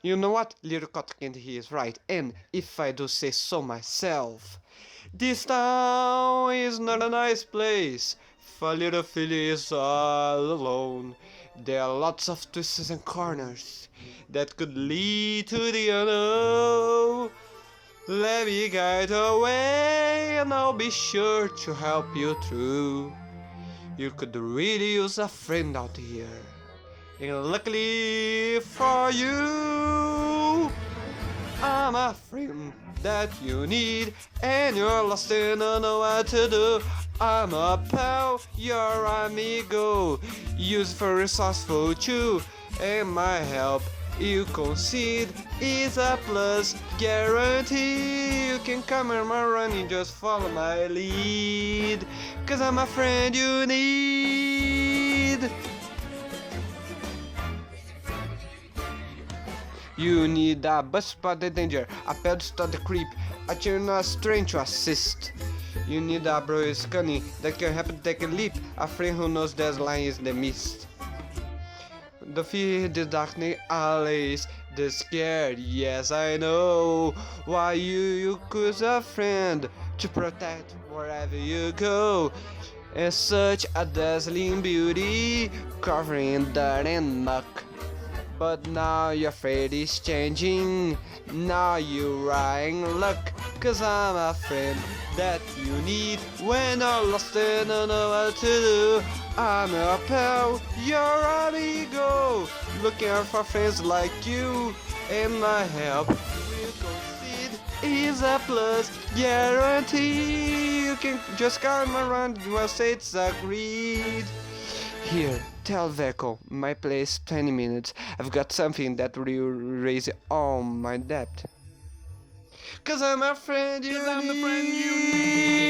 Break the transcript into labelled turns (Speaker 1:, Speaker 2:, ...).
Speaker 1: You know what? Little Cotton he is right, and if I do say so myself, this town is not a nice place. For little Philly is all alone. There are lots of twists and corners that could lead to the unknown. Let me guide the way, and I'll be sure to help you through. You could really use a friend out here. And luckily for you, I'm a friend that you need, and you're lost and don't know what to do. I'm a pal, your amigo, useful, resourceful too, and my help you concede is a plus guarantee. You can come and run and just follow my lead, 'cause I'm a friend you need. You need a bus spot the danger, a pal to stop the creep, a turn a strain to assist. You need a bro who's cunning that can help you take a leap, a friend who knows that line is the mist. The fear, the darkness, alleys, the scared, yes I know. Why you choose a friend to protect wherever you go. And such a dazzling beauty, covering dirt and muck. But now your fate is changing, now you are in luck, 'cause I'm a friend that you need when you're lost and don't know what to do. I'm your pal, your amigo, looking out for friends like you, and my help will concede is a plus guarantee. You can just come around once it's agreed. Here, tell Veco, my place 20 minutes. I've got something that will raise all my debt. 'Cause I'm a friend you need.